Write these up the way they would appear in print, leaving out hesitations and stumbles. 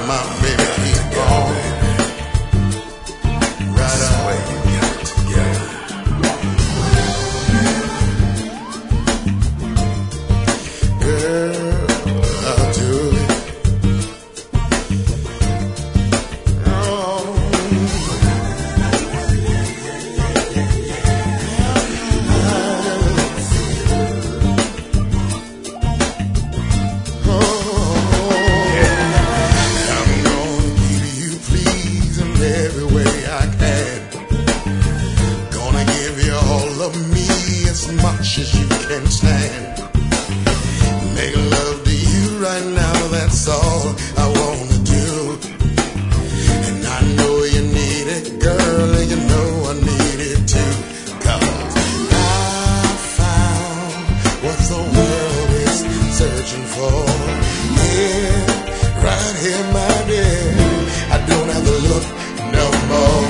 my baby, keep on. Right away, you got it together. Girl, I'll do it. As much as you can stand. Make love to you right now, that's all I wanna do. And I know you need it, girl, and you know I need it too. 'Cause I found what the world is searching for. Yeah, right here, my dear. I don't have to look no more.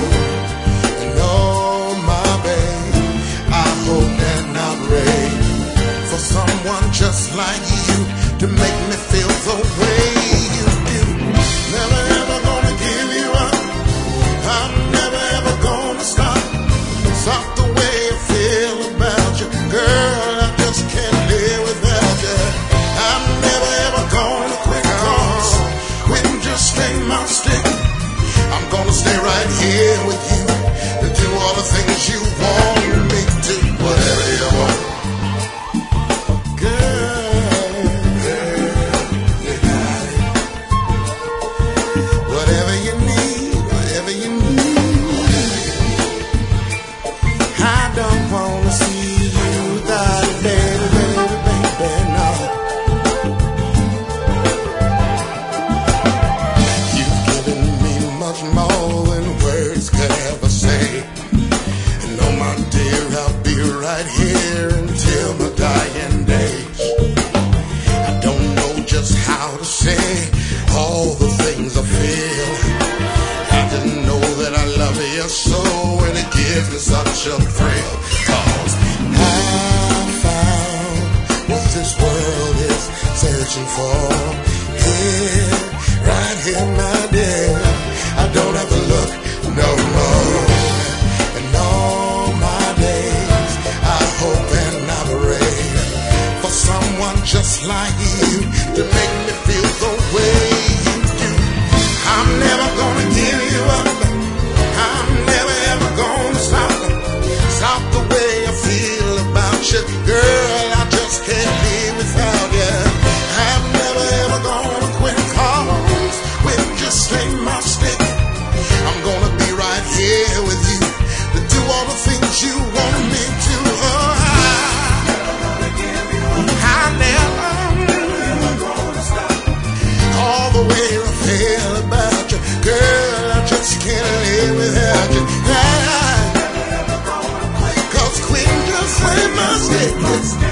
Just like you, to make me feel the way you do. Never ever gonna give you up. I'm never ever gonna stop the way I feel about you. Girl, I just can't live without you. I'm never ever gonna quit, 'cause quitting just ain't my stick. I'm gonna stay right here with you to do all the things you want me to do. Whatever you want. More than words could ever say. And oh my dear, I'll be right here until my dying days. I don't know just how to say all the things I feel. I didn't know that I love you so, and it gives me such a thrill. 'Cause I found what this world is searching for. Here, right here, my dear. I don't have to look no more. And all my days I hope and I pray for someone just like you to make me feel the way you do. I'm never gonna give you up. I'm never ever gonna stop the way I feel about you. Girl, I just can't live without you. I'm never ever gonna quit, 'cause quit just ain't my stick. I'm gonna be right here with you to do all the things you want me to. I never gonna stop all the way I feel about you. Girl, I just can't live without you. 'Cause quitting just ain't my stick.